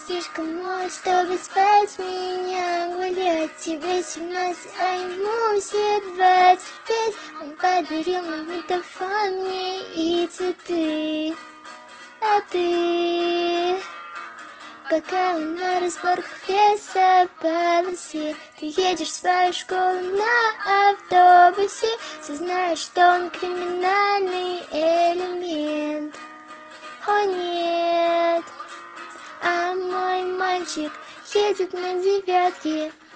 слишком молод, чтобы звать меня гулять. Тебе 17, а ему все 25. Он подарил на магнитофон мне и цветы. А ты, пока он на разборках леса по лосе, ты едешь в свою школу на автобусе, все знают, что он криминальный элемент. О нет, а мой мальчик едет на девятке,